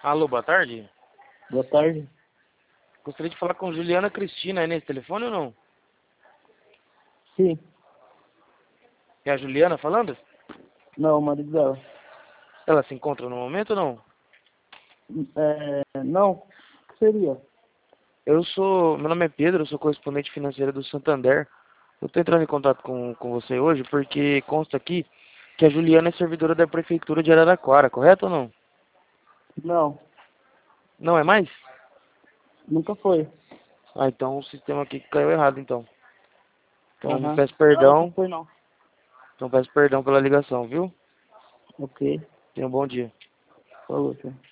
Alô, boa tarde. Boa tarde. Gostaria de falar com Juliana Cristina, é nesse telefone ou não? Sim. É a Juliana falando? Não, o marido dela. Ela se encontra no momento ou não? Não. Seria. Meu nome é Pedro, eu sou correspondente financeiro do Santander. Eu tô entrando em contato com você hoje porque consta aqui que a Juliana é servidora da Prefeitura de Araraquara, correto ou não? Não. Não é mais? Nunca foi. Ah, então o sistema aqui caiu errado, então. Então Aham. peço Não, nunca perdão, foi não. então peço perdão pela ligação, viu? Ok. Tenha um bom dia. Falou, senhor.